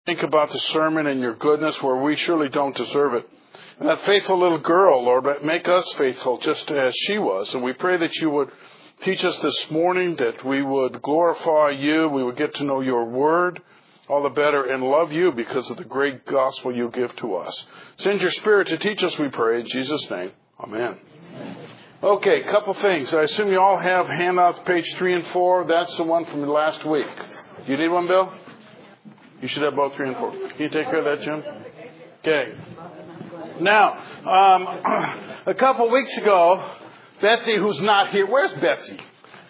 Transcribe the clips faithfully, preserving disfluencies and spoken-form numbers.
Think about the sermon and your goodness where we surely don't deserve it. And that faithful little girl, Lord, make us faithful just as she was. And we pray that you would teach us this morning, that we would glorify you, we would get to know your word all the better and love you because of the great gospel you give to us. Send your Spirit to teach us, we pray, in Jesus' name. Amen. Amen. Okay, a couple things. I assume you all have handouts, page three and four. That's the one from last week. You need one, Bill? You should have both three and four. Can you take care of that, Jim? Okay. Now, um, a couple weeks ago, Betsy, who's not here, where's Betsy?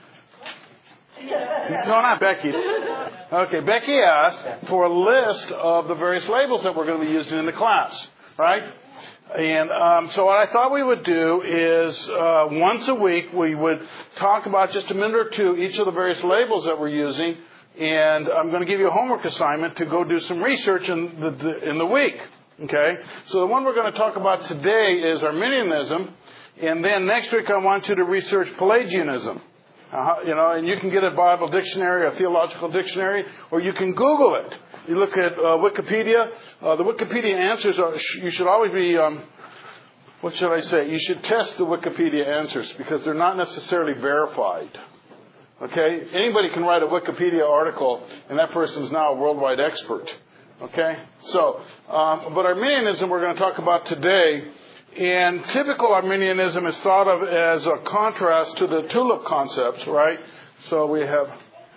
No, not Becky. Okay, Becky asked for a list of the various labels that we're going to be using in the class, right? And um, so what I thought we would do is uh, once a week we would talk about just a minute or two each of the various labels that we're using. And I'm going to give you a homework assignment to go do some research in the, the in the week. Okay? So the one we're going to talk about today is Arminianism. And then next week I want you to research Pelagianism. Uh, you know, and you can get a Bible dictionary, a theological dictionary, or you can Google it. You look at uh, Wikipedia. Uh, the Wikipedia answers are, you should always be, um, what should I say? You should test the Wikipedia answers because they're not necessarily verified. Okay? Anybody can write a Wikipedia article, and that person's now a worldwide expert. Okay? So, um, but Arminianism we're going to talk about today. And typical Arminianism is thought of as a contrast to the tulip concepts, right? So we have...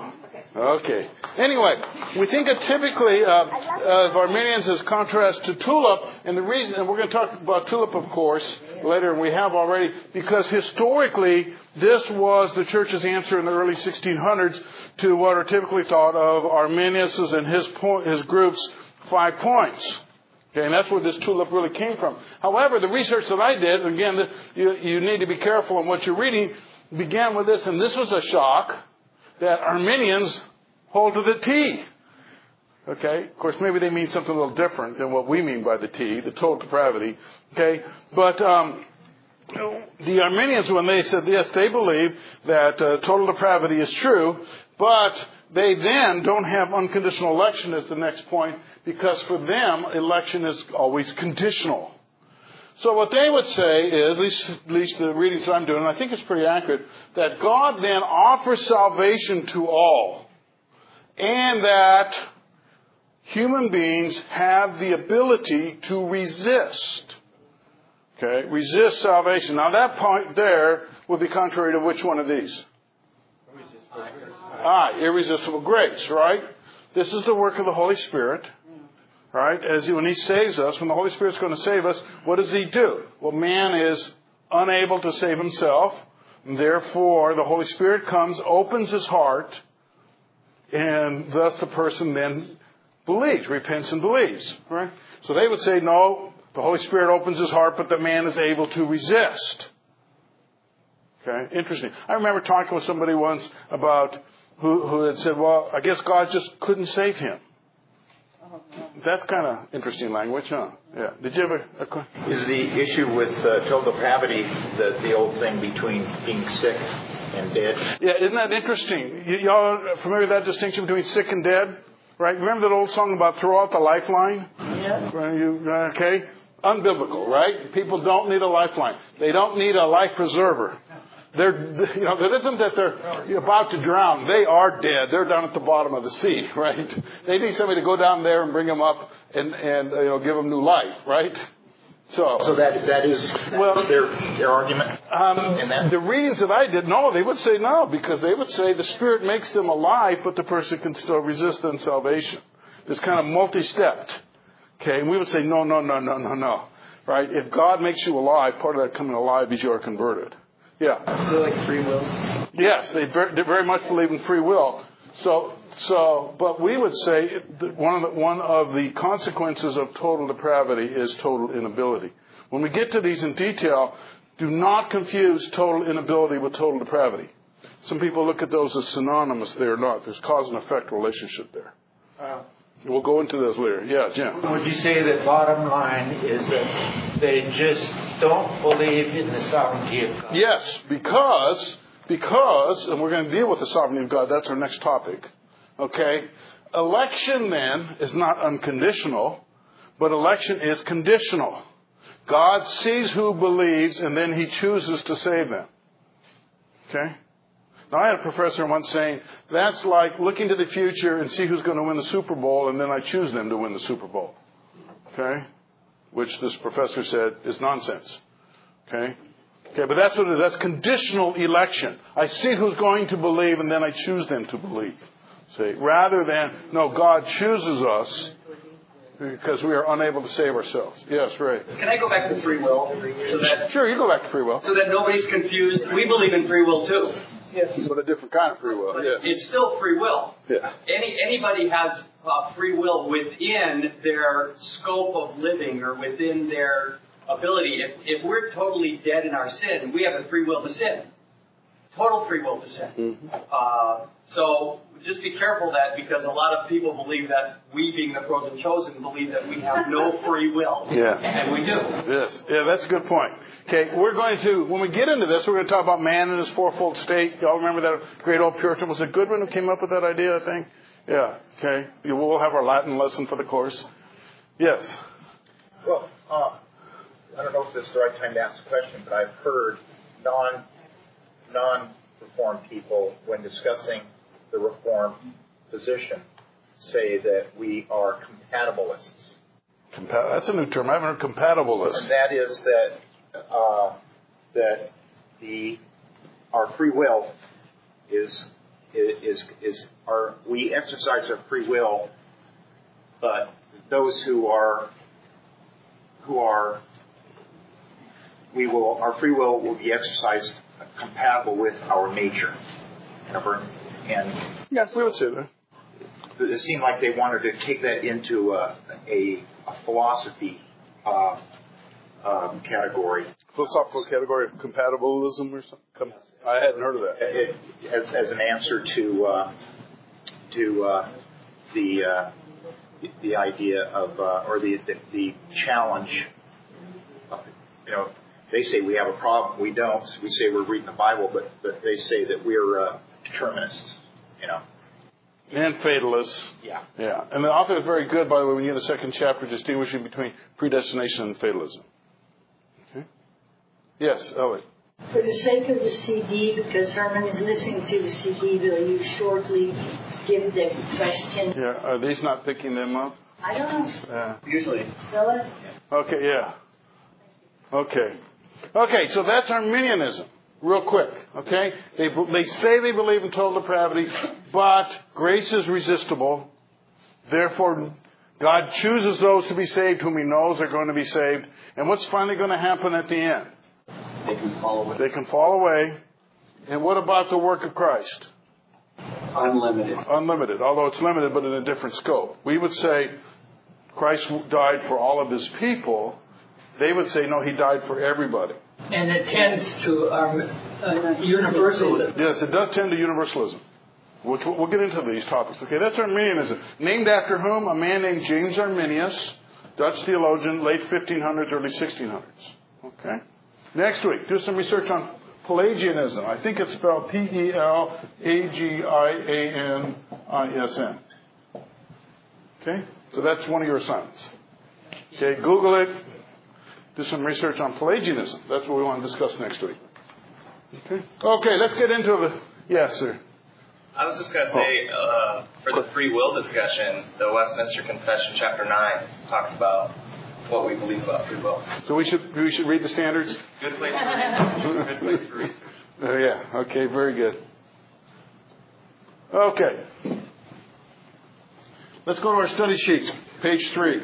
Okay. Anyway, we think of typically uh, of Arminians as contrast to tulip, and the reason, and we're going to talk about tulip, of course, later, and we have already, because historically, this was the church's answer in the early sixteen hundreds to what are typically thought of Arminius' and his point, his group's five points. Okay, and that's where this tulip really came from. However, the research that I did, again, the, you, you need to be careful in what you're reading, began with this, and this was a shock, that Arminians hold to the T. Okay? Of course, maybe they mean something a little different than what we mean by the T, the total depravity. Okay? But um, the Arminians, when they said this, they believe that uh, total depravity is true, but they then don't have unconditional election as the next point, because for them, election is always conditional. So what they would say is, at least, at least the readings that I'm doing, and I think it's pretty accurate, that God then offers salvation to all, and that human beings have the ability to resist. Okay, resist salvation. Now that point there would be contrary to which one of these? Ah, irresistible grace, right? This is the work of the Holy Spirit. Right? As he, when he saves us, when the Holy Spirit's going to save us, what does he do? Well, man is unable to save himself. And therefore, the Holy Spirit comes, opens his heart, and thus the person then believes, repents and believes. Right? So they would say, no, the Holy Spirit opens his heart, but the man is able to resist. Okay? Interesting. I remember talking with somebody once about who, who had said, well, I guess God just couldn't save him. That's kind of interesting language, huh? Yeah. Did you have a, a question? Is the issue with uh, total depravity the, the old thing between being sick and dead? Yeah, isn't that interesting? Y- y'all familiar with that distinction between sick and dead? Right? Remember that old song about throw out the lifeline? Yeah. Right, you, okay? Unbiblical, right? People don't need a lifeline. They don't need a life preserver. They're, you know, it isn't that they're about to drown. They are dead. They're down at the bottom of the sea, right? They need somebody to go down there and bring them up and, and you know, give them new life, right? So, so that that is well, their their argument. Um, in that? The readings that I did, no, they would say no, because they would say the Spirit makes them alive, but the person can still resist in salvation. It's kind of multi-stepped. Okay, and we would say no, no, no, no, no, no. Right? If God makes you alive, part of that coming alive is you are converted. Yeah. So like free will? Yes, they very, they very much believe in free will. So, so, but we would say that one of the, one of the consequences of total depravity is total inability. When we get to these in detail, do not confuse total inability with total depravity. Some people look at those as synonymous. They are not. There's cause and effect relationship there. Uh, We'll go into those later. Yeah, Jim. Would you say that bottom line is that they just don't believe in the sovereignty of God? Yes, because, because, and we're going to deal with the sovereignty of God. That's our next topic. Okay? election then is not unconditional, but election is conditional. God sees who believes and then he chooses to save them. Okay? Now I had a professor once saying, that's like looking to the future and see who's going to win the Super Bowl and then I choose them to win the Super Bowl. Okay? Which this professor said is nonsense. Okay? Okay, but that's what it is. That's conditional election. I see who's going to believe and then I choose them to believe. See, rather than, no, God chooses us because we are unable to save ourselves. Yes, Ray. Can I go back to free will? So that, sure, you go back to free will. So that nobody's confused. We believe in free will too. Yes. But a different kind of free will. But yeah. It's still free will. Yeah. Any Anybody has uh, free will within their scope of living or within their ability. If, if we're totally dead in our sin, we have a free will to sin. Total free will to sin. Mm-hmm. Uh, so just be careful that because a lot of people believe that we, being the chosen chosen, believe that we have no free will. Yeah. And we do. Yes. Yeah, that's a good point. Okay, we're going to, when we get into this, we're going to talk about man in his fourfold state. Y'all remember that great old Puritan? Was it Goodwin who came up with that idea, I think? Yeah. Okay. We'll have our Latin lesson for the course. Yes. Well, uh, I don't know if this is the right time to ask a question, but I've heard non non-Reformed people, when discussing the Reformed position, say that we are compatibilists. Compa- that's a new term. I haven't heard compatibilist. And that is that uh, that the our free will is is is our we exercise our free will, but those who are who are we will our free will will be exercised compatible with our nature. And yes, we would say that. It seemed like they wanted to take that into a, a, a philosophy uh, um, category. Philosophical category of compatibilism or something? I hadn't heard of that. It, as, as an answer to uh, to uh, the uh, the idea of uh, or the, the the challenge of, you know, they say we have a problem. We don't. We say we're reading the Bible, but, but they say that we're uh, determinists, you know. And fatalists. Yeah. Yeah. And the author is very good, by the way, when you get the second chapter, distinguishing between predestination and fatalism. Okay. Yes, Elliot. For the sake of the C D, because Herman is listening to the C D, will you shortly give the question? Yeah. Are these not picking them up? I don't know. Yeah. Usually. Will it? Okay, yeah. Okay. Okay, so that's Arminianism. Real quick, okay? They they say they believe in total depravity, but grace is resistible. Therefore, God chooses those to be saved whom he knows are going to be saved. And what's finally going to happen at the end? They can fall away. They can fall away. And what about the work of Christ? Unlimited. Unlimited, although it's limited, but in a different scope. We would say Christ died for all of his people. They would say, no, he died for everybody. And it tends to um, uh, universalism. Yes, it does tend to universalism, which we'll get into these topics. Okay, that's Arminianism. Named after whom? A man named James Arminius, Dutch theologian, late fifteen hundreds, early sixteen hundreds. Okay. Next week, do some research on Pelagianism. I think it's spelled P E L A G I A N I S N. Okay? So that's one of your assignments. Okay, Google it. Do some research on Pelagianism. That's what we want to discuss next week. Okay? Okay, let's get into the... Yes, sir. I was just going to say, uh, for the free will discussion, the Westminster Confession, chapter nine, talks about what we believe about free will. So we should we should read the standards? Good place for research. Good place for research. Oh, yeah. Okay, very good. Okay. Let's go to our study sheets, page three.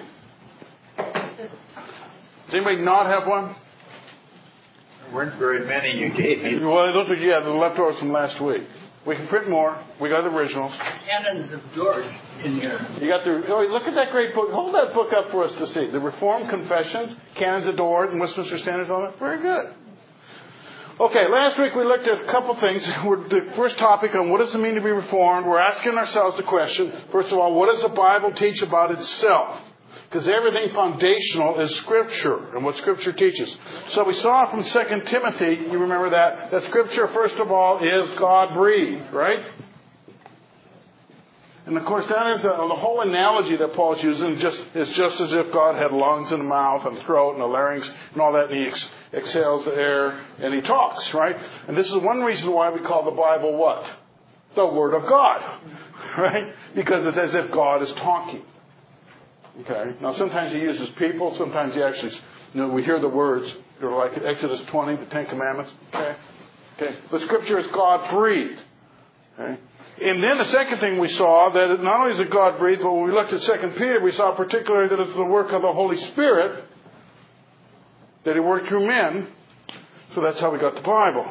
Does anybody not have one? There weren't very many you gave me. Well, those are, yeah, the leftovers from last week. We can print more. We got the originals. Canons of George in here. You got the, oh, look at that great book. Hold that book up for us to see. The Reformed Confessions, Canons of George, and Westminster Standards on it. Very good. Okay, last week we looked at a couple things. We're, the first topic on what does it mean to be Reformed. We're asking ourselves the question, first of all, what does the Bible teach about itself? Because everything foundational is Scripture and what Scripture teaches. So we saw from Second Timothy, you remember that, that Scripture, first of all, is God-breathed, right? And of course, that is the, the whole analogy that Paul's using. Just it's just as if God had lungs in the mouth and throat and a larynx and all that, and he ex- exhales the air and he talks, right? And this is one reason why we call the Bible what? The Word of God, right? Because it's as if God is talking. Okay. Now, sometimes he uses people. Sometimes he actually, you know, we hear the words. They're like Exodus twenty, the Ten Commandments. Okay. Okay. The Scripture is God breathed. Okay. And then the second thing we saw, that it not only is it God breathed, but when we looked at Second Peter, we saw particularly that it's the work of the Holy Spirit, that He worked through men. So that's how we got the Bible.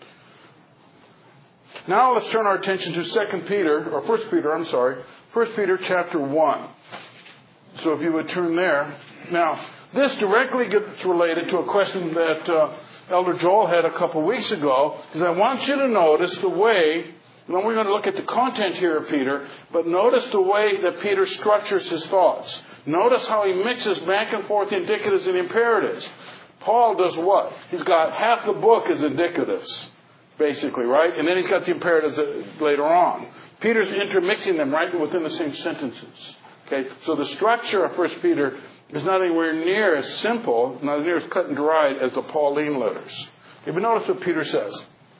Now let's turn our attention to Second Peter, or First Peter, I'm sorry, First Peter chapter one. So if you would turn there. Now, this directly gets related to a question that uh, Elder Joel had a couple weeks ago, because I want you to notice the way, and then we're going to look at the content here of Peter, but notice the way that Peter structures his thoughts. Notice how he mixes back and forth the indicatives and imperatives. Paul does what? He's got half the book as indicatives, basically, right? And then he's got the imperatives later on. Peter's intermixing them right within the same sentences. Okay, so the structure of First Peter is not anywhere near as simple, not near as cut and dried as the Pauline letters. Okay, but notice what Peter says.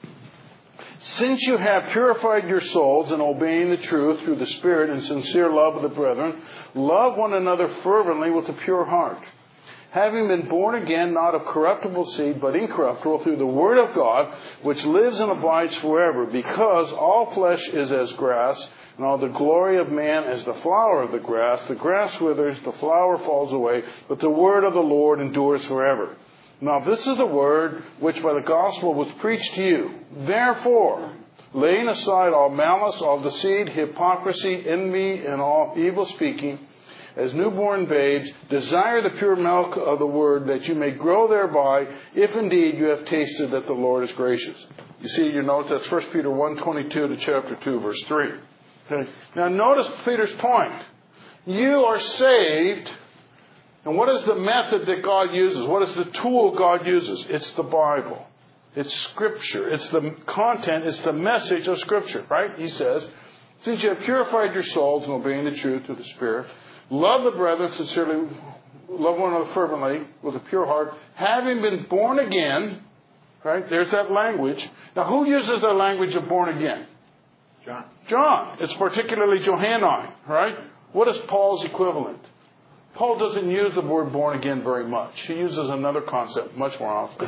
Since you have purified your souls in obeying the truth through the Spirit and sincere love of the brethren, love one another fervently with a pure heart. Having been born again, not of corruptible seed, but incorruptible, through the Word of God, which lives and abides forever, because all flesh is as grass, and all the glory of man as the flower of the grass. The grass withers, the flower falls away, but the word of the Lord endures forever. Now this is the word which by the gospel was preached to you. Therefore, laying aside all malice, all deceit, hypocrisy, envy, and all evil speaking, as newborn babes, desire the pure milk of the word, that you may grow thereby, if indeed you have tasted that the Lord is gracious. You see your notes, that's First Peter one twenty-two to chapter two, verse three. Okay. Now notice Peter's point. You are saved, and what is the method that God uses? What is the tool God uses? It's the Bible. It's Scripture. It's the content. It's the message of Scripture, right? He says, since you have purified your souls in obeying the truth through the Spirit, love the brethren sincerely, love one another fervently with a pure heart, having been born again, right? There's that language. Now, who uses that language of born again? John. John. It's particularly Johannine, right? What is Paul's equivalent? Paul doesn't use the word born again very much. He uses another concept much more often.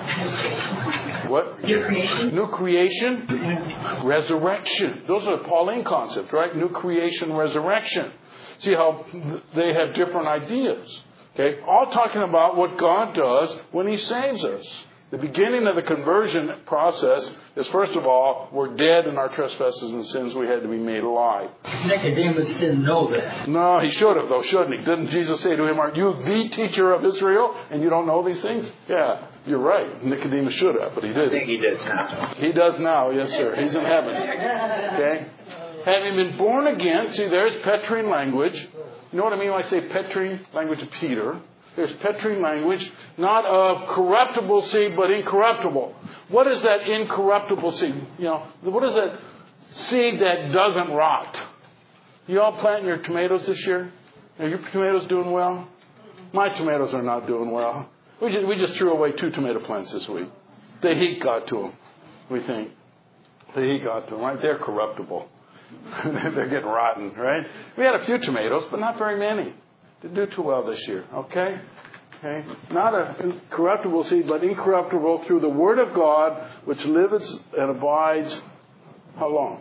What? New creation. New creation. Resurrection. Those are Pauline concepts, right? New creation, resurrection. See how they have different ideas. Okay? All talking about what God does when He saves us. The beginning of the conversion process is, first of all, we're dead in our trespasses and sins. We had to be made alive. Nicodemus didn't know that. No, he should have, though, shouldn't he? Didn't Jesus say to him, aren't you the teacher of Israel, and you don't know these things? Yeah, you're right. Nicodemus should have, but he didn't. I think he does now. He does now, yes, sir. He's in heaven. Okay? Having been born again, see, there's Petrine language. You know what I mean when I say Petrine? Language of Peter. There's Petrine language, not of corruptible seed, but incorruptible. What is that incorruptible seed? You know, what is that seed that doesn't rot? You all planting your tomatoes this year? Are your tomatoes doing well? My tomatoes are not doing well. We just, we just threw away two tomato plants this week. The heat got to them, we think. The heat got to them, right? They're corruptible. They're getting rotten, right? We had a few tomatoes, but not very many. Didn't do too well this year, okay? Okay? Not a corruptible seed, but incorruptible through the Word of God, which lives and abides how long?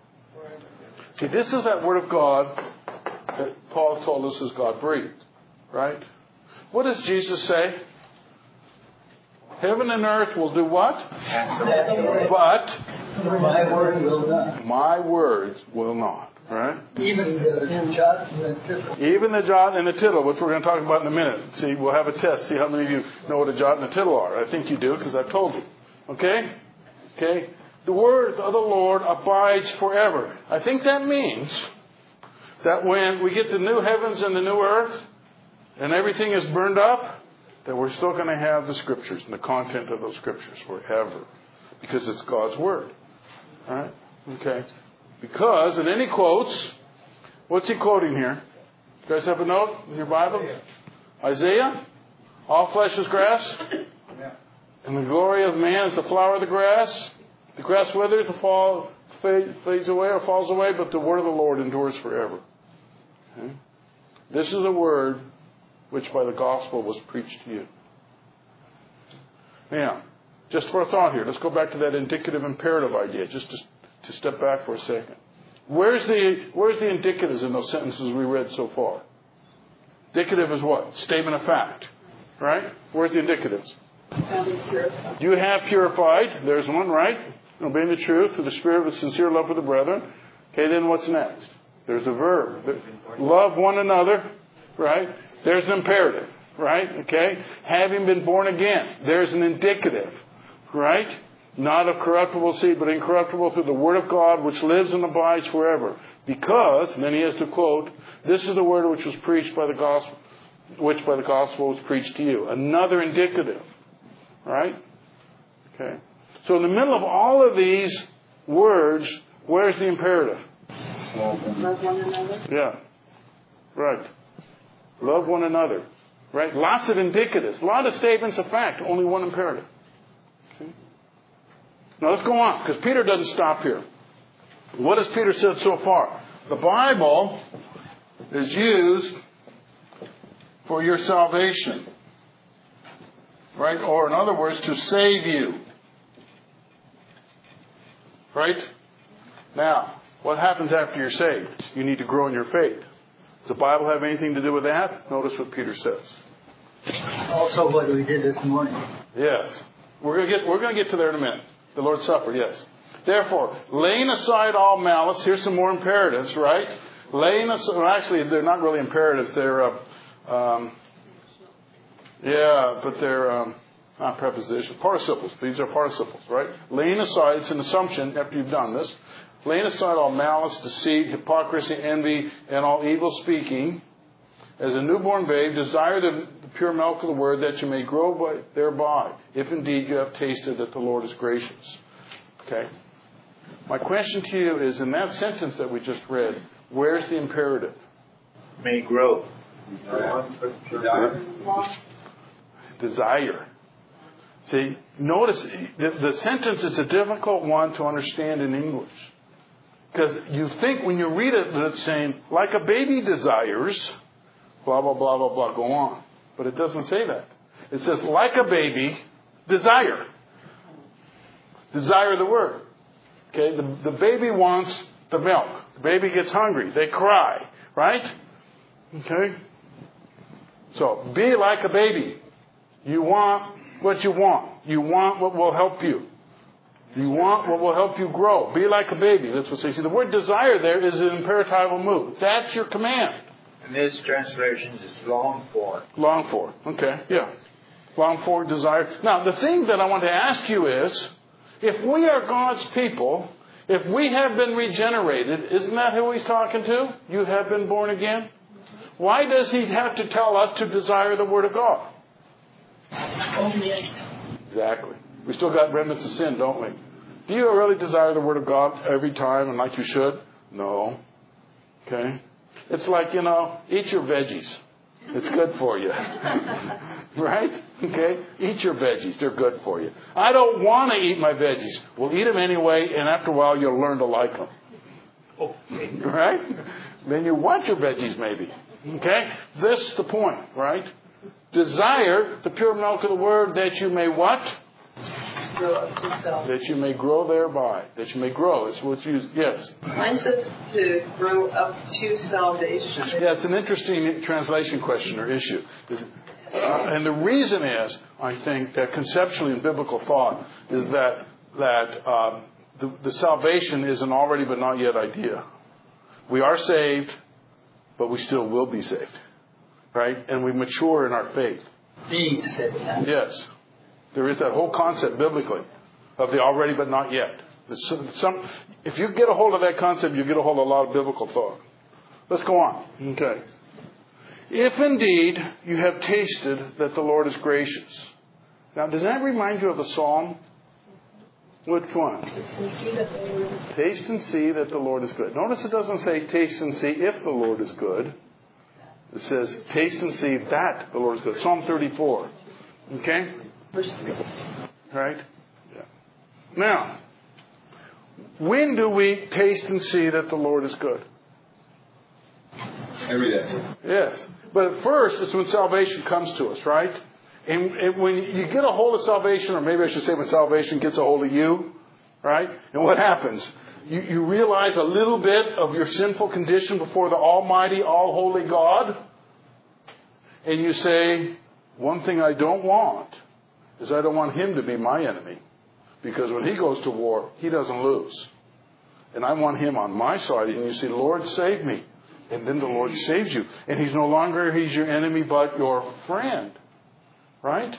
See, this is that Word of God that Paul told us is God breathed, right? What does Jesus say? Heaven and earth will do what? But my word will not. My words will not. Right? Even the jot and the tittle. Even the jot and the tittle, which we're going to talk about in a minute. See, we'll have a test. See how many of you know what a jot and a tittle are. I think you do because I've told you. Okay? Okay? The word of the Lord abides forever. I think that means that when we get the new heavens and the new earth and everything is burned up, that we're still going to have the Scriptures and the content of those Scriptures forever. Because it's God's Word. All right? Okay? Because, and then he quotes What's he quoting here? You guys have a note in your Bible? Isaiah? All flesh is grass, and the glory of man is the flower of the grass. The grass withers, the fall fades away or falls away, but the word of the Lord endures forever. Okay? This is the word which by the gospel was preached to you. Now, just for a thought here, let's go back to that indicative imperative idea, just to, to step back for a second. Where's the, where's the indicatives in those sentences we read so far? Indicative is what? Statement of fact. Right? Where's the indicatives? You have purified. There's one, right? Obeying the truth through the spirit of sincere love for the brethren. Okay, then what's next? There's a verb. Love one another. Right? There's an imperative. Right? Okay? Having been born again. There's an indicative. Right? Not of corruptible seed, but incorruptible through the word of God, which lives and abides forever. Because, and then he has to quote, this is the word which was preached by the gospel, which by the gospel was preached to you. Another indicative. Right? Okay. So in the middle of all of these words, where's the imperative? Love one another. Yeah. Right. Love one another. Right? Lots of indicatives. A lot of statements of fact. Only one imperative. Okay. Now let's go on, because Peter doesn't stop here. What has Peter said so far? The Bible is used for your salvation. Right? Or in other words, to save you. Right? Now, what happens after you're saved? You need to grow in your faith. Does the Bible have anything to do with that? Notice what Peter says. Also what we did this morning. Yes. We're going to get, we're going to get to there in a minute. The Lord's Supper, yes. Therefore, laying aside all malice, here's some more imperatives, right? Laying aside, well, actually, they're not really imperatives. They're, uh, um, yeah, but they're um, not prepositions. Participles. These are participles, right? Laying aside, it's an assumption after you've done this. Laying aside all malice, deceit, hypocrisy, envy, and all evil speaking, as a newborn babe, desire the, the pure milk of the word that you may grow by, thereby, if indeed you have tasted that the Lord is gracious. Okay? My question to you is, in that sentence that we just read, where's the imperative? May grow. Desire. Desire. See, notice the, the sentence is a difficult one to understand in English. Because you think when you read it that it's saying, like a baby desires, blah, blah, blah, blah, blah, go on. But it doesn't say that. It says, like a baby, desire. Desire the word. Okay, the, the baby wants the milk. The baby gets hungry. They cry. Right? Okay? So, be like a baby. You want what you want. You want what will help you. You want what will help you grow. Be like a baby. That's what they say. The word desire there is an imperatival mood. That's your command. In this translation is long for. Long for. Okay, yeah. Long for, desire. Now, the thing that I want to ask you is, if we are God's people, if we have been regenerated, isn't that who he's talking to? You have been born again? Why does he have to tell us to desire the Word of God? Exactly. We still got remnants of sin, don't we? Do you really desire the Word of God every time and like you should? No. Okay? It's like, you know, eat your veggies. It's good for you. Right? Okay? Eat your veggies. They're good for you. I don't want to eat my veggies. Well, eat them anyway, and after a while you'll learn to like them. Right? Then you want your veggies maybe. Okay? This is the point, right? Desire the pure milk of the Word that you may what? Grow up to self. That you may grow thereby. That you may grow. It's what's used. Yes. Mine says to grow up to salvation. Yeah, it's an interesting translation question or issue. Uh, and the reason is, I think, that conceptually in biblical thought is that that uh, the, the salvation is an already but not yet idea. We are saved, but we still will be saved. Right? And we mature in our faith. Being saved. Yes. There is that whole concept biblically of the already but not yet. Some, if you get a hold of that concept, you get a hold of a lot of biblical thought. Let's go on. Okay. If indeed you have tasted that the Lord is gracious. Now, does that remind you of a psalm? Which one? Taste and see that the Lord is good. Notice it doesn't say taste and see if the Lord is good. It says taste and see that the Lord is good. Psalm thirty-four. Okay? Right? Yeah. Now, when do we taste and see that the Lord is good? Every day. Yes. But at first, it's when salvation comes to us, right? And, and when you get a hold of salvation, or maybe I should say when salvation gets a hold of you, right? And what happens? You, you realize a little bit of your sinful condition before the Almighty, all-holy God. And you say, one thing I don't want is I don't want Him to be my enemy. Because when He goes to war, He doesn't lose. And I want Him on my side. And you say, Lord, save me. And then the Lord saves you. And He's no longer, He's your enemy, but your friend. Right?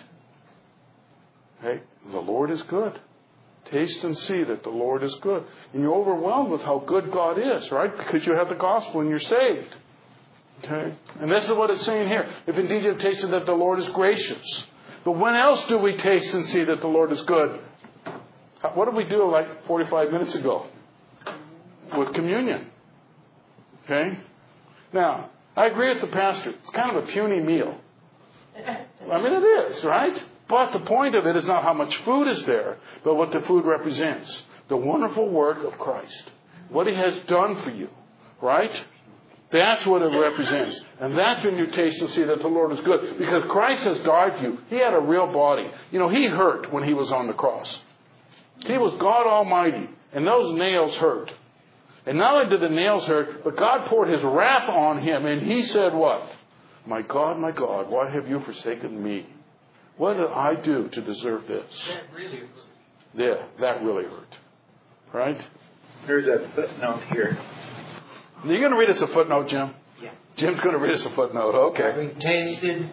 Hey, the Lord is good. Taste and see that the Lord is good. And you're overwhelmed with how good God is, right? Because you have the gospel and you're saved. Okay? And this is what it's saying here. If indeed you have tasted that the Lord is gracious. But when else do we taste and see that the Lord is good? What did we do like forty-five minutes ago? With communion. Okay? Now, I agree with the pastor. It's kind of a puny meal. I mean, it is, right? But the point of it is not how much food is there, but what the food represents. The wonderful work of Christ. What He has done for you. Right? That's what it represents. And that's when you taste and see that the Lord is good. Because Christ has died for you. He had a real body. You know, He hurt when He was on the cross. He was God Almighty. And those nails hurt. And not only did the nails hurt, but God poured His wrath on Him. And He said what? My God, my God, why have you forsaken me? What did I do to deserve this? That really hurt. Yeah, that really hurt. Right? There's a footnote here. You're going to read us a footnote, Jim? Yeah. Jim's going to read us a footnote. Okay. Having tasted,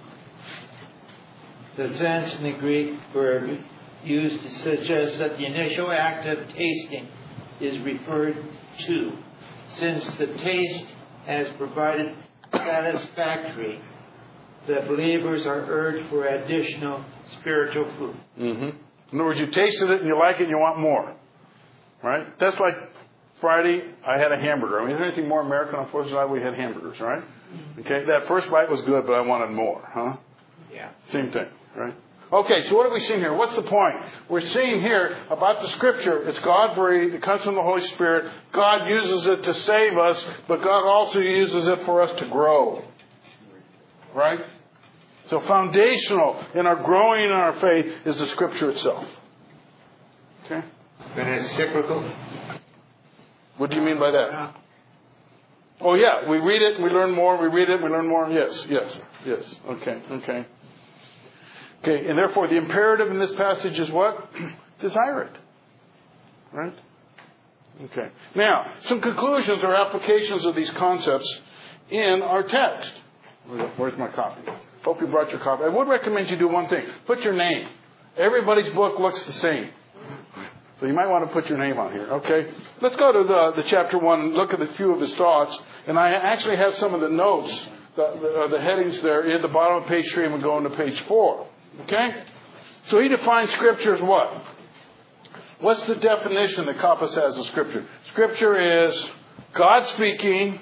the sense in the Greek verb used to suggest that the initial act of tasting is referred to, since the taste has provided satisfactory, the believers are urged for additional spiritual food. Mm-hmm. In other words, you tasted it and you like it and you want more. Right? That's like Friday, I had a hamburger. I mean, is there anything more American on fourth of July? We had hamburgers, right? Okay, that first bite was good, but I wanted more, huh? Yeah. Same thing, right? Okay, so what are we seeing here? What's the point? We're seeing here about the Scripture. It's God-breathed. It comes from the Holy Spirit. God uses it to save us, but God also uses it for us to grow. Right? So foundational in our growing in our faith is the Scripture itself. Okay? But it's cyclical. What do you mean by that? Oh, yeah. We read it, we learn more. We read it, we learn more. Yes, yes, yes. Okay, okay. Okay, and therefore the imperative in this passage is what? Desire it. Right? Okay. Now, some conclusions or applications of these concepts in our text. Where's my copy? Hope you brought your copy. I would recommend you do one thing. Put your name. Everybody's book looks the same. So you might want to put your name on here, okay? Let's go to the, the chapter one and look at a few of his thoughts. And I actually have some of the notes, the, the, the headings there at the bottom of page three, and we'll go into page four. Okay? So he defines Scripture as what? What's the definition that Kappas has of Scripture? Scripture is God speaking.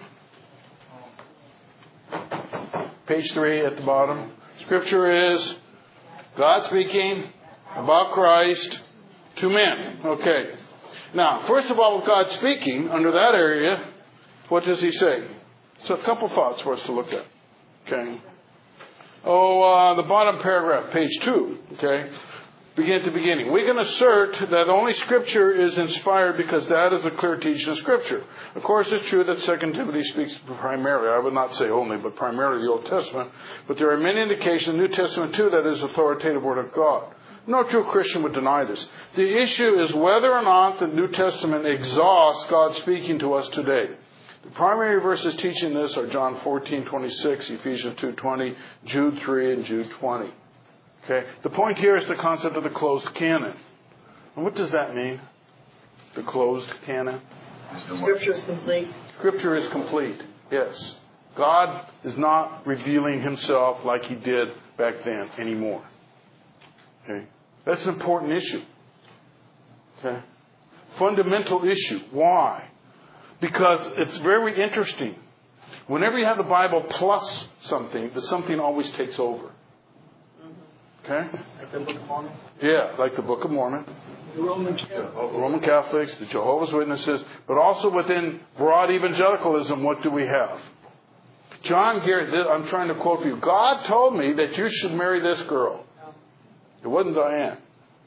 Page three at the bottom. Scripture is God speaking about Christ to men. Okay. Now, first of all, with God speaking, under that area, what does he say? So a couple thoughts for us to look at. Okay. Oh, uh, the bottom paragraph, page two. Okay. Begin at the beginning. We can assert that only Scripture is inspired because that is the clear teaching of Scripture. Of course, it's true that Second Timothy speaks primarily, I would not say only, but primarily the Old Testament. But there are many indications in the New Testament, too, that is the authoritative Word of God. No true Christian would deny this. The issue is whether or not the New Testament exhausts God speaking to us today. The primary verses teaching this are John fourteen twenty-six, Ephesians two twenty, Jude three, and Jude twenty. Okay. The point here is the concept of the closed canon. And what does that mean? The closed canon? Scripture is complete. Scripture is complete, yes. God is not revealing himself like he did back then anymore. Okay. That's an important issue. Okay? Fundamental issue. Why? Because it's very interesting. Whenever you have the Bible plus something, the something always takes over. Okay? Like the Book of Mormon? Yeah, like the Book of Mormon. The Roman Catholics. The Roman Catholics, the Jehovah's Witnesses, but also within broad evangelicalism, what do we have? John Garrett, I'm trying to quote for you. God told me that you should marry this girl. It wasn't Diane.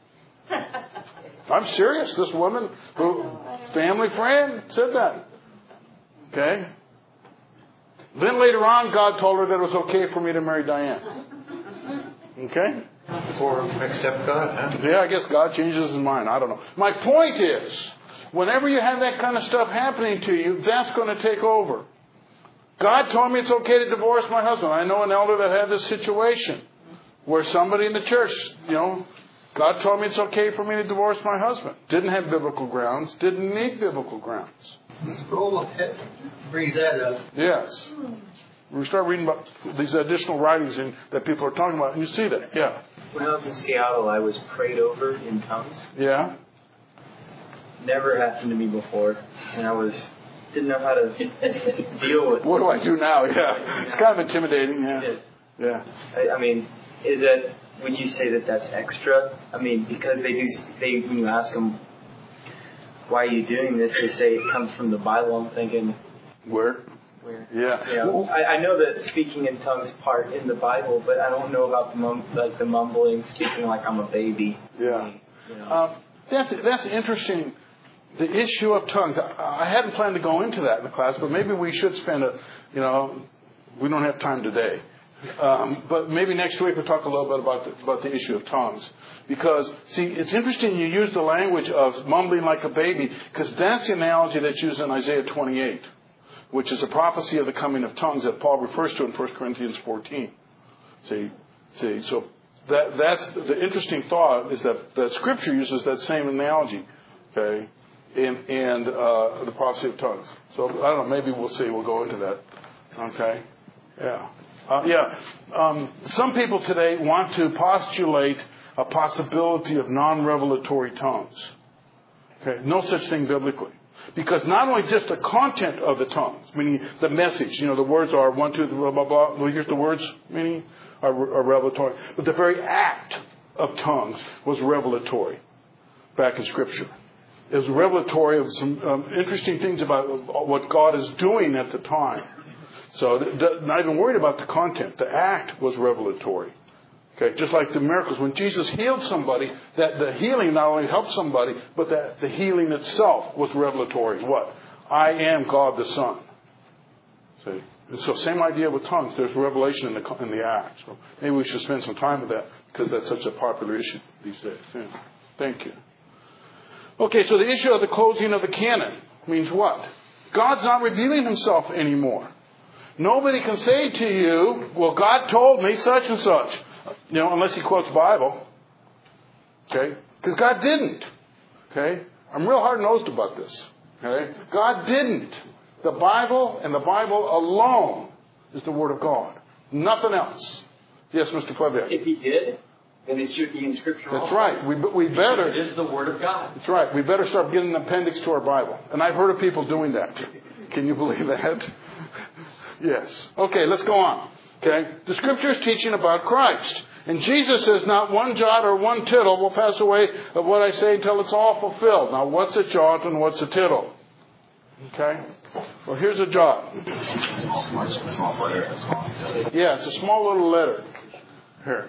I'm serious. This woman, who family friend, said that. Okay? Then later on, God told her that it was okay for me to marry Diane. Okay? For accept God, huh? Yeah, I guess God changes his mind. I don't know. My point is, whenever you have that kind of stuff happening to you, that's going to take over. God told me it's okay to divorce my husband. I know an elder that had this situation where somebody in the church, you know, God told me it's okay for me to divorce my husband. Didn't have biblical grounds. Didn't need biblical grounds. The scroll brings that up. Yes. We start reading about these additional writings in, that people are talking about, and you see that. Yeah. When I was in Seattle, I was prayed over in tongues. Yeah. Never happened to me before, and I was didn't know how to deal with it. What do I do now? Yeah. It's kind of intimidating. Yeah. It is. Yeah. I, I mean, is that, would you say that that's extra? I mean, because they do, they when you ask them, why are you doing this, they say it comes from the Bible. I'm thinking, where? Where? Yeah. You know, I, I know that speaking in tongues part in the Bible, but I don't know about the mum, like the mumbling, speaking like I'm a baby. Yeah. You know. Um, that's that's interesting. The issue of tongues. I, I hadn't planned to go into that in the class, but maybe we should spend a, you know, we don't have time today. Um, but maybe next week we'll talk a little bit about the, about the issue of tongues. Because, see, it's interesting you use the language of mumbling like a baby, because that's the analogy that's used in Isaiah twenty-eight, which is a prophecy of the coming of tongues that Paul refers to in First Corinthians fourteen. See, see, so that that's the interesting thought is that, that Scripture uses that same analogy, okay, in, in uh, the prophecy of tongues. So, I don't know, maybe we'll see. We'll go into that. Okay? Yeah. Uh, yeah. Um, some people today want to postulate a possibility of non-revelatory tongues. Okay? No such thing biblically. Because not only just the content of the tongues, meaning the message, you know, the words are one, two, blah, blah, blah. Well, here's the words, meaning are, are revelatory. But the very act of tongues was revelatory back in Scripture. It was revelatory of some um, interesting things about what God is doing at the time. So not even worried about the content. The act was revelatory. Okay, just like the miracles. When Jesus healed somebody, that the healing not only helped somebody, but that the healing itself was revelatory. What? I am God the Son. See? And so same idea with tongues. There's revelation in the in the act. So maybe we should spend some time with that because that's such a popular issue these days. Yeah. Thank you. Okay, so the issue of the closing of the canon means what? God's not revealing himself anymore. Nobody can say to you, well, God told me such and such. You know, unless he quotes Bible. Okay? Because God didn't. Okay? I'm real hard-nosed about this. Okay? God didn't. The Bible and the Bible alone is the Word of God. Nothing else. Yes, Mister Plebian. If he did, then it should be in Scripture That's also. right. We, we better. It is the Word of God. That's right. We better start getting an appendix to our Bible. And I've heard of people doing that. Can you believe that? Yes. Okay, let's go on. Okay? The Scripture is teaching about Christ. And Jesus says, not one jot or one tittle will pass away of what I say until it's all fulfilled. Now, what's a jot and what's a tittle? Okay? Well, here's a jot. Yeah, it's a small little letter. Here.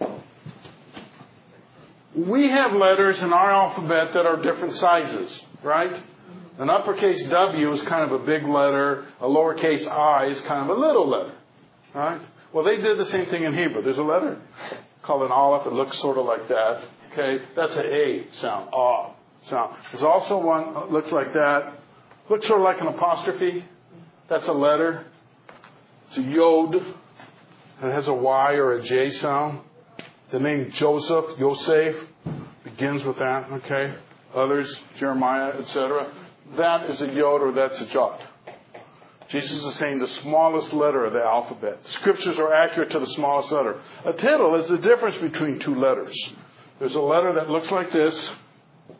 We have letters in our alphabet that are different sizes, right? An uppercase W is kind of a big letter. A lowercase I is kind of a little letter. Right? Well, they did the same thing in Hebrew. There's a letter called an aleph. It looks sort of like that. Okay? That's an A sound. Ah sound. There's also one that looks like that. Looks sort of like an apostrophe. That's a letter. It's a yod. It has a Y or a J sound. The name Joseph, Yosef, begins with that. Okay? Others, Jeremiah, et cetera. That is a yod or that's a jot. Jesus is saying the smallest letter of the alphabet. The Scriptures are accurate to the smallest letter. A tittle is the difference between two letters. There's a letter that looks like this,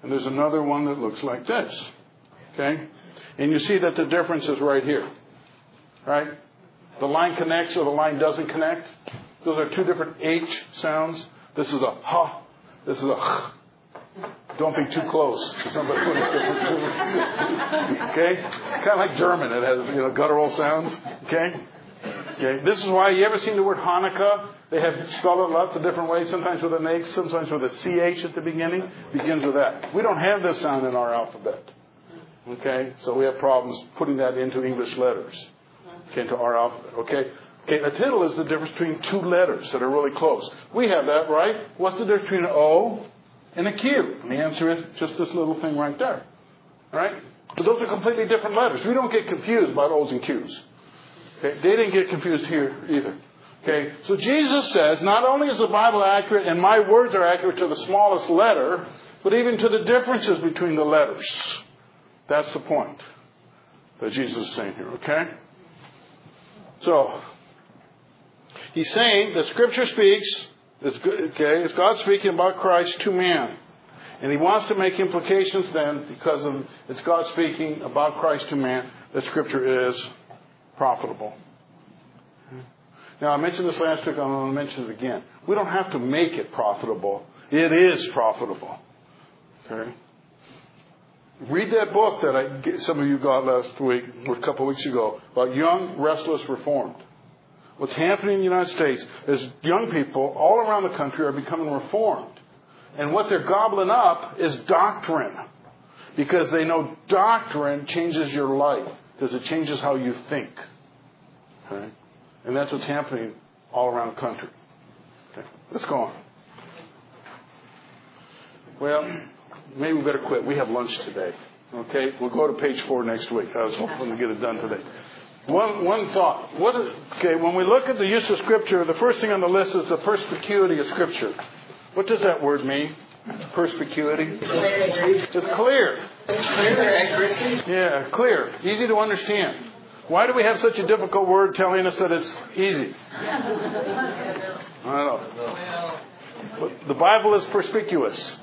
And there's another one that looks like this. Okay? And you see that the difference is right here. Right? The line connects or the line doesn't connect. Those are two different H sounds. This is a ha. This is a h. Don't be too close to somebody who is different. Okay? It's kind of like German. It has, you know, guttural sounds. Okay? Okay? This is why you ever seen the word Hanukkah? They have spelled it lots of different ways, sometimes with an H, sometimes with a C H at the beginning. Begins with that. We don't have this sound in our alphabet. Okay? So we have problems putting that into English letters. Okay, into our alphabet. Okay? Okay, a tittle is the difference between two letters that are really close. We have that, right? What's the difference between an O and a Q? And the answer is just this little thing right there. Right? But those are completely different letters. We don't get confused about O's and Q's. Okay? They didn't get confused here either. Okay? So Jesus says, not only is the Bible accurate and my words are accurate to the smallest letter, but even to the differences between the letters. That's the point that Jesus is saying here. Okay? So, he's saying that Scripture speaks, it's, okay, it's God speaking about Christ to man. And he wants to make implications then, because of it's God speaking about Christ to man, that Scripture is profitable. Now, I mentioned this last week, I'm going to mention it again. We don't have to make it profitable. It is profitable. Okay? Read that book that I, some of you got last week, or a couple of weeks ago, about Young, Restless, Reformed. What's happening in the United States is young people all around the country are becoming reformed. And what they're gobbling up is doctrine. Because they know doctrine changes your life. Because it changes how you think. Okay? And that's what's happening all around the country. Okay, let's go on. Well, maybe we better quit. We have lunch today. Okay? We'll go to page four next week. I was hoping to get it done today. One one thought. What is, okay, when we look at the use of Scripture, the first thing on the list is the perspicuity of Scripture. What does that word mean? Perspicuity? It's clear. Yeah, clear. Easy to understand. Why do we have such a difficult word telling us that it's easy? I don't know. But the Bible is perspicuous.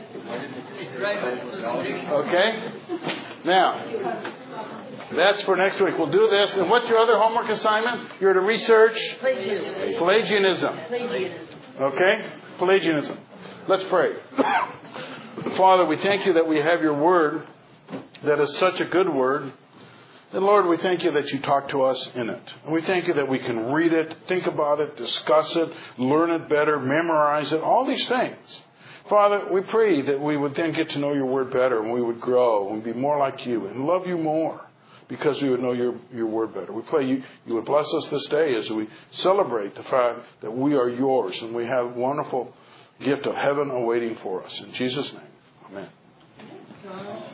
Okay? Now, that's for next week. We'll do this. And what's your other homework assignment? You're to research Pelagianism. Okay? Pelagianism. Let's pray. Father, we thank you that we have your word that is such a good word. And Lord, we thank you that you talk to us in it. And we thank you that we can read it, think about it, discuss it, learn it better, memorize it, all these things. Father, we pray that we would then get to know your word better and we would grow and be more like you and love you more because we would know your, your word better. We pray you, you would bless us this day as we celebrate the fact that we are yours and we have a wonderful gift of heaven awaiting for us. In Jesus' name, amen.